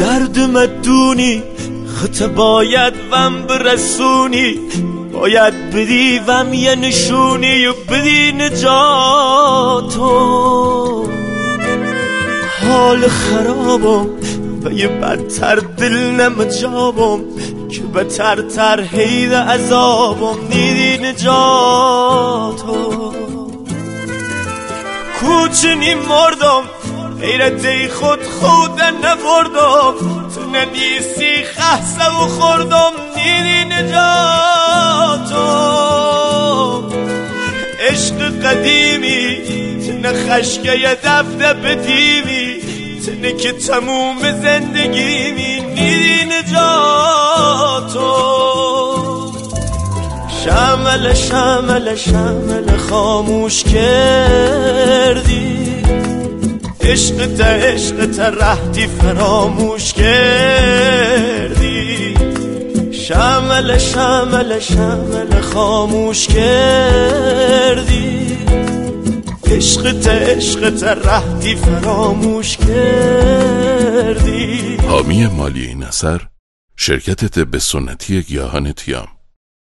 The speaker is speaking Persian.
درد مدونی خط باید وم برسونی، باید بدی وم یه نشونی و بدی نجاتو. حال خرابم و یه بدتر دل نمجابم که بدتر حید عذابم دیدی نجاتو. کوچنی مردم غیرت خود نبردم، تو ندیسی خحصه و خوردم دیدی نجاتو. عشق قدیمی تنه خشکه یه دفدب دیوی، تنه که تموم زندگیمی دیدی نجاتو. شمل شمل شمل خاموش کردی، عشقت رهتی فراموش کردی. شمل شمل شمل خاموش کردی، عشقت رهتی فراموش کردی. حامی مالی این اثر شرکت طب سنتی گیاهان تیام.